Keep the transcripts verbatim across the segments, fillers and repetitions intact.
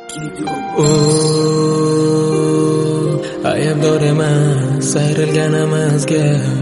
Aybdor emas ayrilganimizga,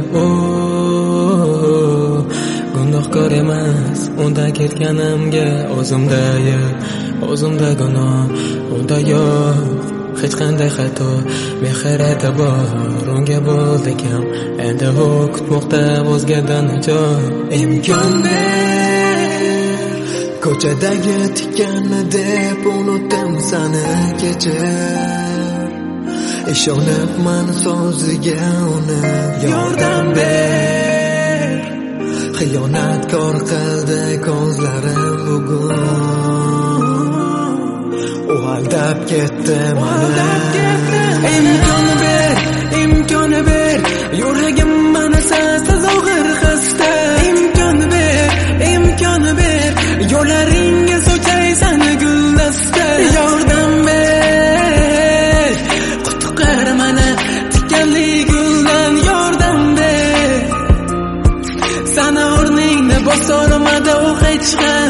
gunohkor emas unda ketganimga. O'zimda yo'q, o'zimda gunoh, unda yo'q hech qanday xato. Mehr e'tibor unga bo'ldi kam, endi u kutmoqda o'zgadan ijod. Imkon ber, ko'chadagi tikanni deb unutdim sani kechir. Ishonibman so'ziga uni yordam ber. Xiyonatkor qildi ko'zlarim bugun, u aldab ketdi mani. Imkon ber, imkon ber, yuragim mana sensiz og'ir xasta. Imkon ber, imkon ber, yo'laringga so'chay sani guldasta. Yordam ber, qutqar mana tikanli guldan. Yordam ber, sana o'rningni bosolmadi u hech qachon.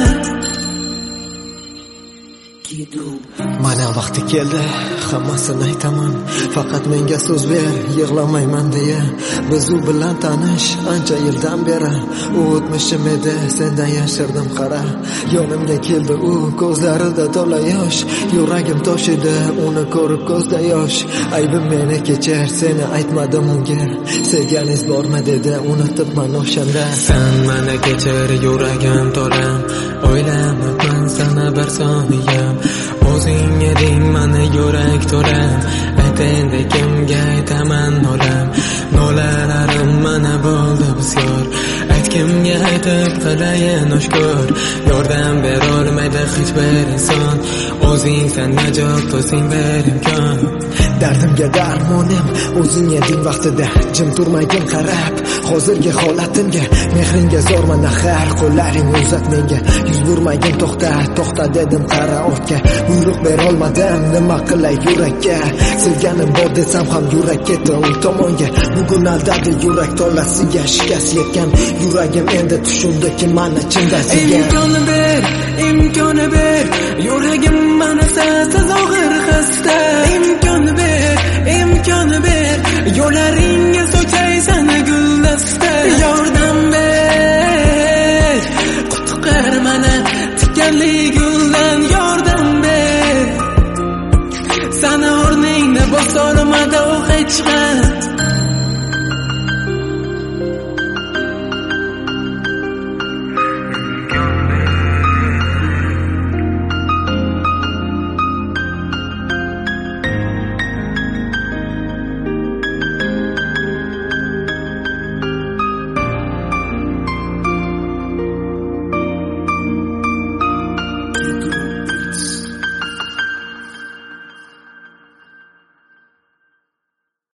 Mana vaqti keldi, hammasini aytaman. Faqat menga so'z ber, yig'lamayman deya. Biz u bilan tanish ancha yildan beri. U o'tmishim edi, sendan yashirdim qara. Yonimga keldi u, ko'zlarida to'la yosh. Yuragim tosh edi, uni ko'rib ko'zda yosh. Aybim meni kechir, seni aytmadim unga. Sevganingiz bormi dedi, unutibman o'shanda. Sen meni kechir, yuragim to'lam. O'ylamabman sana bir soniyam. O'zing eding mani yurak to'lam. Ayt endi kimga aytaman nolam. Nolalarim mana bo'ldi bisyor. Ayt kimga aytib qilayin oshkor. Yordam berolmaydi hech bir inson. O'zing sen najot, o'zing ber imkon. Dardimga darmonim o'zing eding vaqtida. Jim turmagin qarab hozirgi holatimga. Mehringga zorman axir, qo'llaring uzat menga. Yuz burmagin to'xta, to'xta dedim qara ortga. Buyruq berolmadim, nima qilay yurakka. Sevganim bor desam ham yurak ketdi u tomonga. Bugun aldadi yurak tolasiga shikast yetgan. Yuragim endi tushundiki mana chinda sevgan. Imkon ber, imkon ber, yuragim mana sensiz og'ir xasta. Imkon ber, imkon ber, yo'laringga so'chay sani guldasta. Yordam ber, qutqar mana tikanli guldan. Yordam ber, sana o'rningni bosolmadi u hech qachon.